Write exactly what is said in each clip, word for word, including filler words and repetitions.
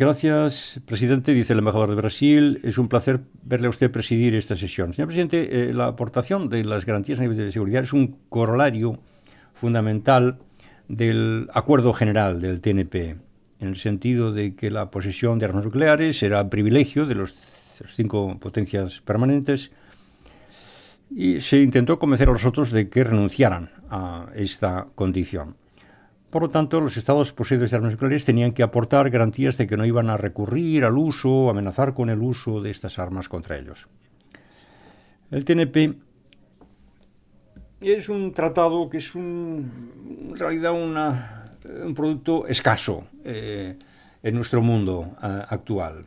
Gracias, presidente, dice el embajador de Brasil. Es un placer verle a usted presidir esta sesión. Señor presidente, eh, la aportación de las garantías de seguridad es un corolario fundamental del acuerdo general del T N P, en el sentido de que la posesión de armas nucleares será privilegio de los cinco potencias permanentes, y se intentó convencer a los otros de que renunciaran a esta condición. Por lo tanto, los estados poseedores de armas nucleares tenían que aportar garantías de que no iban a recurrir al uso o amenazar con el uso de estas armas contra ellos. El T N P es un tratado que es un, en realidad una, un producto escaso eh, en nuestro mundo eh, actual.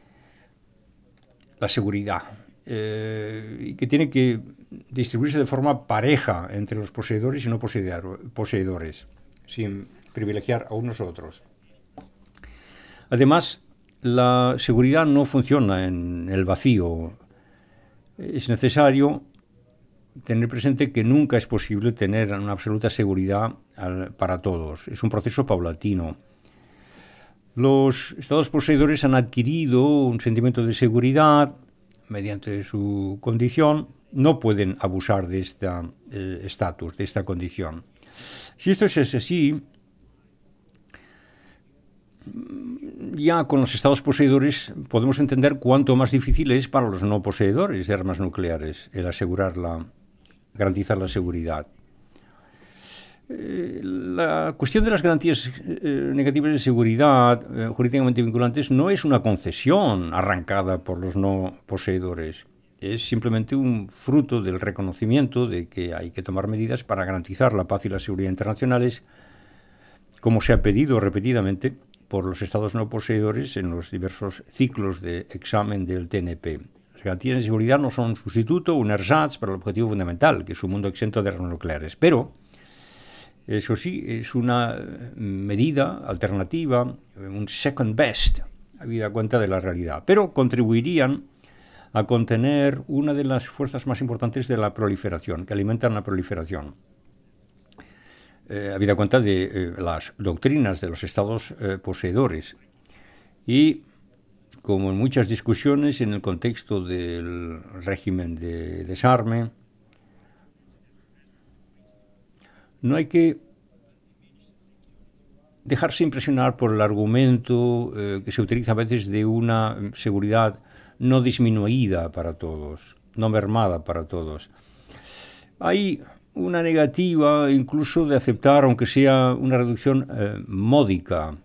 La seguridad. Eh, y que tiene que distribuirse de forma pareja entre los poseedores y no poseedores, sin privilegiar a unos u otros. Además, la seguridad no funciona en el vacío. Es necesario tener presente que nunca es posible tener una absoluta seguridad para todos. Es un proceso paulatino. Los estados poseedores han adquirido un sentimiento de seguridad mediante su condición. No pueden abusar de este estatus, eh, de esta condición. Si esto es así, ya con los estados poseedores podemos entender cuánto más difícil es para los no poseedores de armas nucleares el asegurar la, garantizar la seguridad. Eh, la cuestión de las garantías eh, negativas de seguridad eh, jurídicamente vinculantes no es una concesión arrancada por los no poseedores. Es simplemente un fruto del reconocimiento de que hay que tomar medidas para garantizar la paz y la seguridad internacionales, como se ha pedido repetidamente por los estados no poseedores en los diversos ciclos de examen del T N P. Las garantías de seguridad no son un sustituto, un ersatz para el objetivo fundamental, que es un mundo exento de armas nucleares, pero eso sí, es una medida alternativa, un second best, habida cuenta de la realidad, pero contribuirían a contener una de las fuerzas más importantes de la proliferación, que alimentan la proliferación. Eh, habida cuenta de eh, las doctrinas de los estados eh, poseedores. Y, como en muchas discusiones en el contexto del régimen de desarme, no hay que dejarse impresionar por el argumento eh, que se utiliza a veces de una seguridad no disminuida para todos, no mermada para todos. Hay una negativa incluso de aceptar, aunque sea una reducción eh, módica.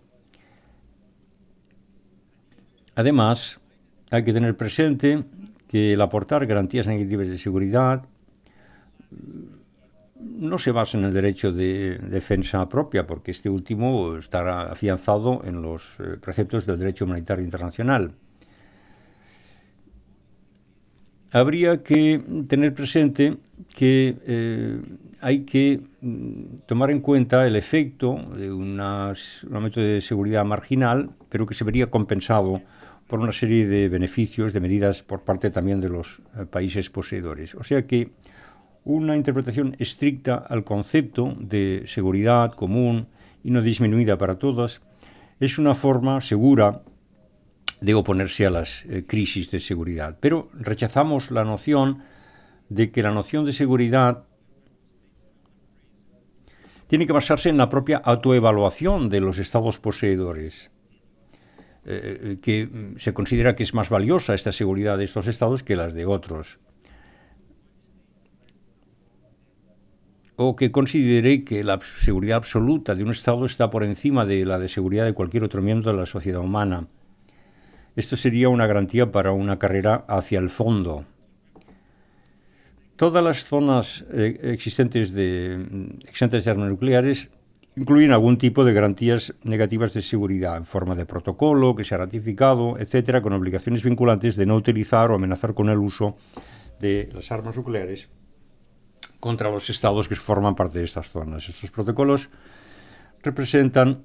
Además, hay que tener presente que el aportar garantías negativas de seguridad no se basa en el derecho de defensa propia, porque este último estará afianzado en los eh, preceptos del derecho humanitario internacional. Habría que tener presente que eh, hay que tomar en cuenta el efecto de unas, un aumento de seguridad marginal, pero que se vería compensado por una serie de beneficios, de medidas por parte también de los eh, países poseedores. O sea que una interpretación estricta al concepto de seguridad común y no disminuida para todas es una forma segura de oponerse a las eh, crisis de seguridad. Pero rechazamos la noción de que la noción de seguridad tiene que basarse en la propia autoevaluación de los estados poseedores, eh, que se considera que es más valiosa esta seguridad de estos estados que las de otros, o que considere que la seguridad absoluta de un estado está por encima de la de seguridad de cualquier otro miembro de la sociedad humana. Esto sería una garantía para una carrera hacia el fondo. Todas las zonas eh, existentes de, exentas de armas nucleares incluyen algún tipo de garantías negativas de seguridad en forma de protocolo que se ha ratificado, etcétera, con obligaciones vinculantes de no utilizar o amenazar con el uso de las armas nucleares contra los estados que forman parte de estas zonas. Estos protocolos representan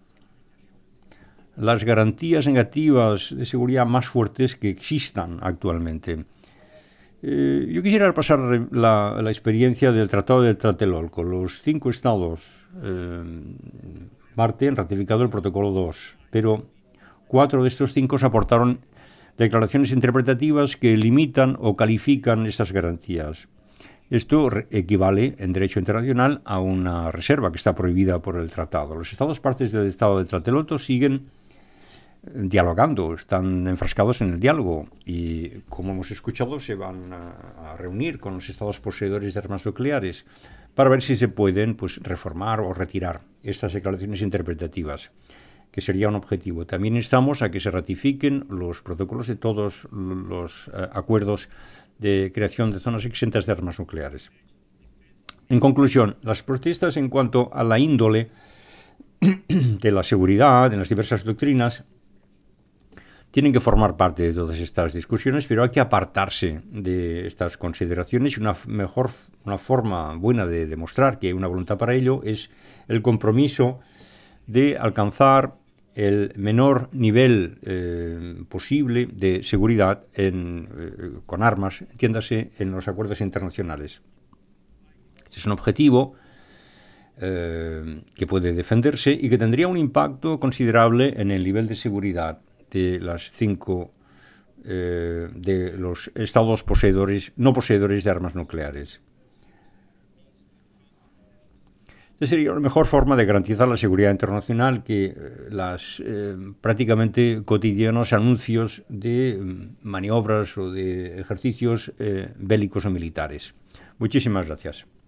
las garantías negativas de seguridad más fuertes que existan actualmente. Eh, yo quisiera repasar la, la experiencia del Tratado de Tlatelolco. Los cinco estados eh, parte han ratificado el Protocolo dos, pero cuatro de estos cinco aportaron declaraciones interpretativas que limitan o califican estas garantías. Esto equivale en derecho internacional a una reserva que está prohibida por el tratado. Los Estados partes del Estado de Tlatelolco siguen dialogando, están enfrascados en el diálogo y, como hemos escuchado, se van a, a reunir con los Estados poseedores de armas nucleares para ver si se pueden pues, reformar o retirar estas declaraciones interpretativas, que sería un objetivo. También instamos a que se ratifiquen los protocolos de todos los eh, acuerdos de creación de zonas exentas de armas nucleares. En conclusión, las protestas en cuanto a la índole de la seguridad en las diversas doctrinas tienen que formar parte de todas estas discusiones, pero hay que apartarse de estas consideraciones y una mejor, una forma buena de demostrar que hay una voluntad para ello es el compromiso de alcanzar el menor nivel eh, posible de seguridad en, eh, con armas, entiéndase, en los acuerdos internacionales. Este es un objetivo eh, que puede defenderse y que tendría un impacto considerable en el nivel de seguridad de las cinco eh, de los estados poseedores, no poseedores de armas nucleares. Esa sería la mejor forma de garantizar la seguridad internacional que eh, las eh, prácticamente cotidianos anuncios de mm, maniobras o de ejercicios eh, bélicos o militares. Muchísimas gracias.